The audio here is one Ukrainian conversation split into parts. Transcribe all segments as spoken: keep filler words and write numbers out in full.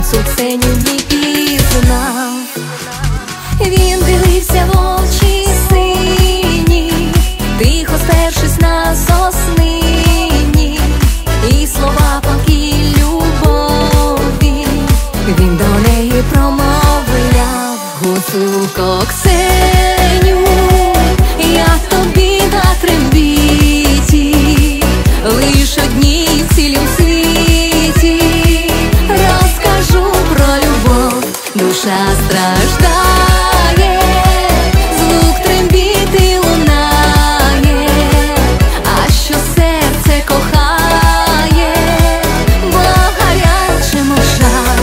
Гуцул Ксеню не пізнав. Він дивився в очі сині, тихо спершись на соснині, і слова поки любові він до неї промовляв. Гуцулко Ксеню, я тобі на трембіті, лиш одній в цілім світі розкажу про любов. Душа страждає, звук трембіти лунає, а що серце кохає, бо гаряче мов жар.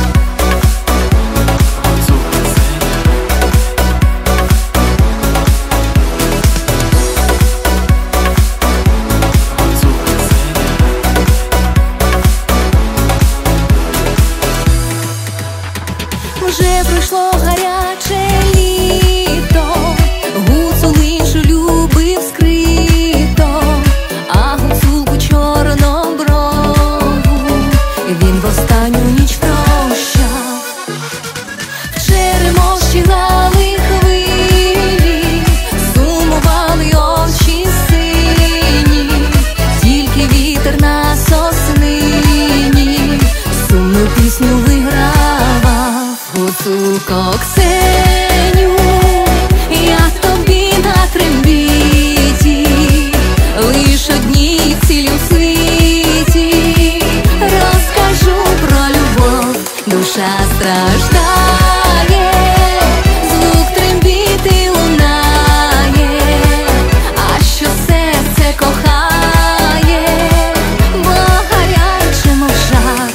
Вже пройшло гаряче літо, гуцул іншу любив скрито, а гуцулку чорноброву він в останню ніч прощав. В черемоші грали хвилі, сумували очі сині, тільки вітер на соснині сумну пісню вигравав. Гуцулко Ксеню, я тобі на трембіті, лиш одній в цілім світі розкажу про любов. Душа страждає, звук трембіти лунає, а що серце кохає, бо гаряче мов жар.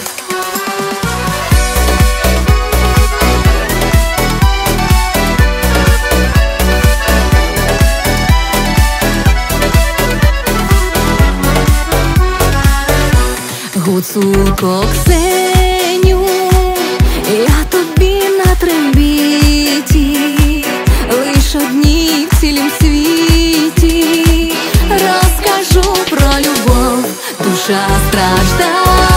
Гуцулко Ксеню, я тобі на трембіті, лиш одній в цілім світі розкажу про любов. Душа страждає,